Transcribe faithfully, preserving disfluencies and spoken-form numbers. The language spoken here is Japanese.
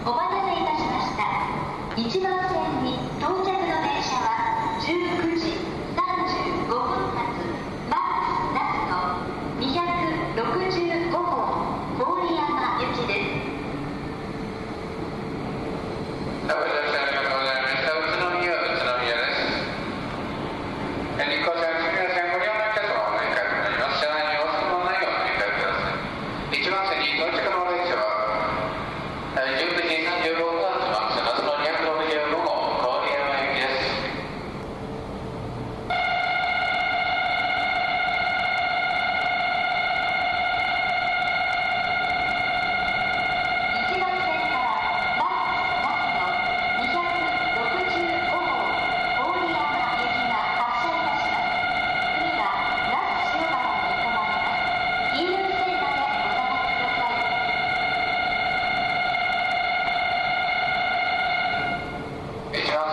お待たせいたしました。いちばん線に到着の電車はじゅうくじさんじゅうごふん発マックスラストにひゃくろくじゅうごほう郡山行きです。 どうもいらっしゃいありがとうございました。宇都宮は宇都宮です。日光線、すみません、ご利用のお客様お乗り換えとなります。車内にお忘れ物ないようお乗り換えください。いちばん線に到着の電車はじゅうくじさんじゅうごふん発マックス夏のにひゃくろくじゅうご号郡山行きです。一番